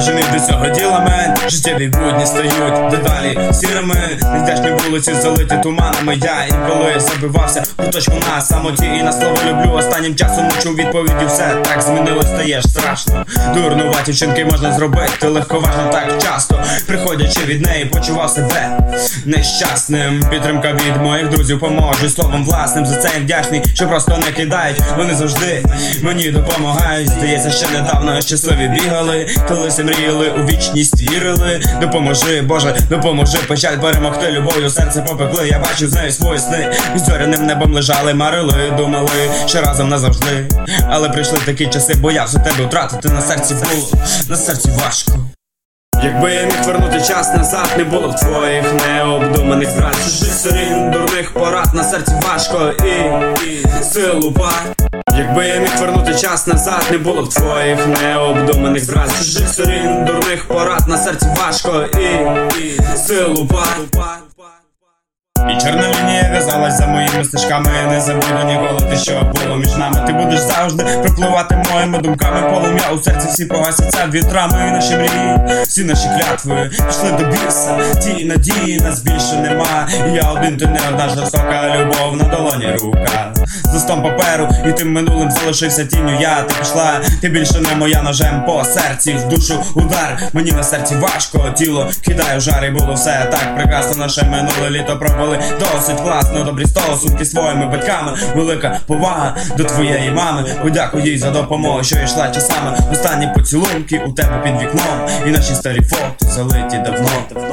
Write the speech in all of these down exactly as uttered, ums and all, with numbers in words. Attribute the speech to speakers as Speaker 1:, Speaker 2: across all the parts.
Speaker 1: Вточений до цього діла мен, життєві будні стають дедалі сірими. Невдячні вулиці залиті туманами. Я інколи забивався в куточку на самоті і на слово люблю. Останнім часом не чув відповіді, все так змінилось, стаєш страшно. Дурнуваті вчинки можна зробити легковажно так часто. Приходячи від неї, почував себе нещасним. Підтримка від моїх друзів поможе словом власним. За це я вдячний, що просто не кидають. Вони завжди мені допомагають. Здається, ще недавно щасливі бігали, колись мріяли, у вічність вірили. Допоможи, Боже, допоможи, печаль перемогти любов'ю, серце попекли. Я бачу з нею свої сни, під зоряним небом лежали, марили, думали, що разом назавжди. Але прийшли такі часи, боявся тебе втратити, на серці було, на серці важко. Якби я міг вернути час назад, не було б твоїх необдуманих зрад, чужих сторін, дурних порад, на серці важко і, і силу пар. Якби я міг вернути час назад, не було б твоїх необдуманих зрад, чужих сторін, дурних порад, на серці важко і, і силу пар. І чорна лінія в'язалась за моїми стежками. Я не забуду ніколи те, що було між нами. Ти будеш завжди пропливати моїми думками. Полум'я у серці всі погасяться вітрами. І наші мрії, всі наші клятви пішли до біса. Ті надії нас більше нема. І я один, ти не одна, жорстока любов на долоні рука. З листом паперу і тим минулим залишився тінню я. Ти пішла, ти більше не моя, ножем по серці, в душу удар. Мені на серці важко, тіло кидає в жар. І було все так прекрасно, наше минуле літо провели досить класно, добрі стосунки з своїми батьками. Велика повага до твоєї мами. Подякую їй за допомогу, що йшла часами. Останні поцілунки у тебе під вікном. І наші старі фото залиті давно,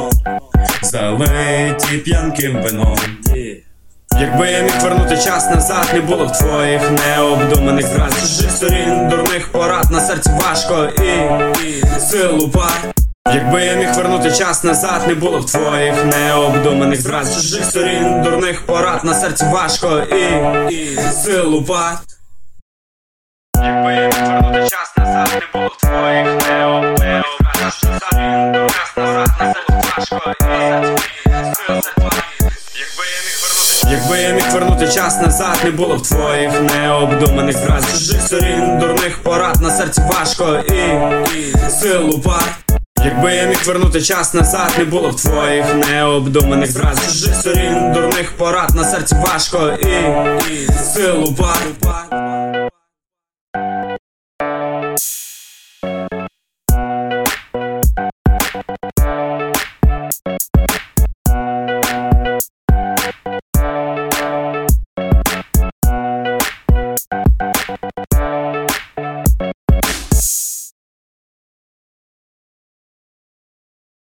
Speaker 1: залиті п'янким вином. Якби я міг вернути час назад, не було б твоїх необдуманих зрад, чужих сторін, дурних порад, на серці важко і, і силу пар. Якби я міг вернути час назад, не було б твоїх необдуманих зрад, чужих сторін, дурних порад, на серці важко і, і силу пар. Якби я міг вернути час назад, не було б твоїх необдуманих зрад, чужих сторін, дурних порад, на серці важко і силу пар. Якби я міг вернути час назад, не було б твоїх необдуманих зрад, чужих сторін, дурних порад, на серці важко і, і силу пар. Якби я міг вернути час назад, не було б твоїх необдуманих зрад, чужих сторін, дурних порад, на серці важко і, і силу пар.